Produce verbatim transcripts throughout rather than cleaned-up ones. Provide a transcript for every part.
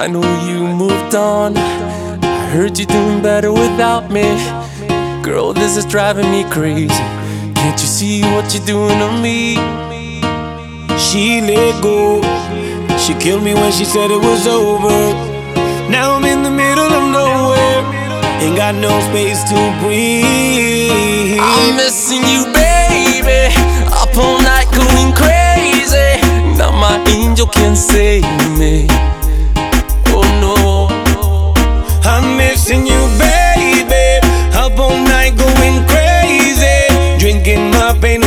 know you moved on. I heard you're doing better without me. Girl, this is driving me crazy. Can't you see what you're doing to me? She let go. She killed me when she said it was over. Now I'm in the middle of nowhere. Ain't got no space to breathe. I'm missing you, baby. Up all night going crazy. Now my angel can't save me. Oh no. I'm missing you, baby. Up all night going crazy, drinking my pain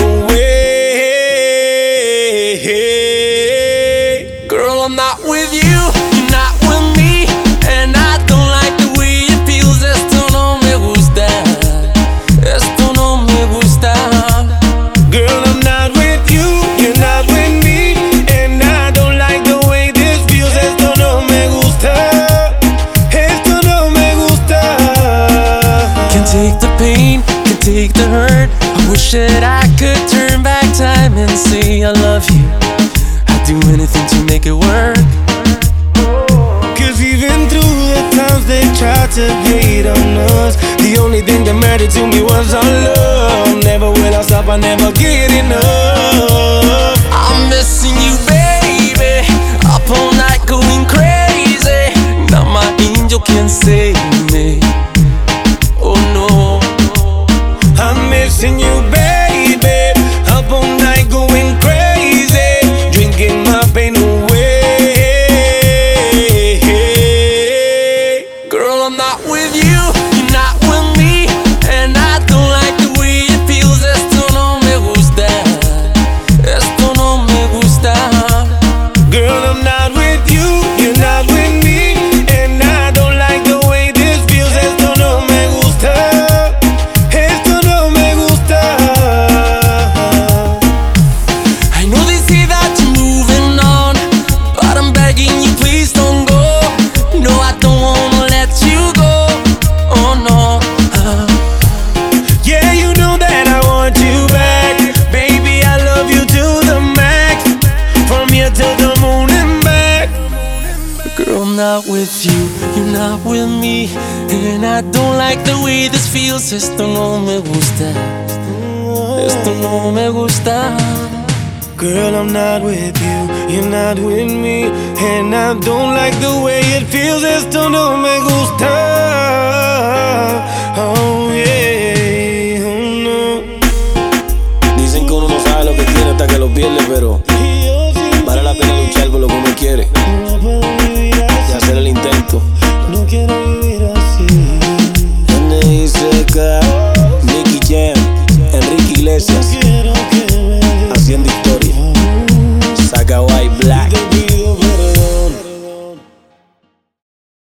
away. Girl, I'm not with you, you're not with me, and I don't like the way it feels. Esto no me gusta. Esto no me gusta. Girl, I'm not with you, you're not with me, and I don't like the way this feels. Esto no me gusta. Esto no me gusta. Can take the pain, can take the hurt. I wish that I could turn back time and say I love you. I'd do anything to make it work. Cause even through the times they tried to hate on us, the only thing that mattered to me was our love. Never will I stop, I never get enough. I'm missing you, baby. Up all night going crazy. Now my angel can't save me. Oh no. I'm missing you, baby. Up all night going crazy, drinking my pain away. Girl, I'm not with you, you're not with me, and I don't like the way it feels. Esto no me gusta. Esto no me gusta. Girl, I'm not with you, you're not with me, and I don't like the way this feels. Esto no me gusta. Esto no me gusta. I know they say that you're moving on, but I'm begging you, please don't go. No, I don't wanna let you go. Oh no. uh. Yeah, you know that I want you back. Baby, I love you to the max. From here to the moon and back. Girl, I'm not with you, you're not with me, and I don't like the way this feels. Esto no me gusta. Esto no me gusta. Girl, I'm not with you, you're not with me, and I don't like the way it feels. Esto no me gusta. Oh yeah.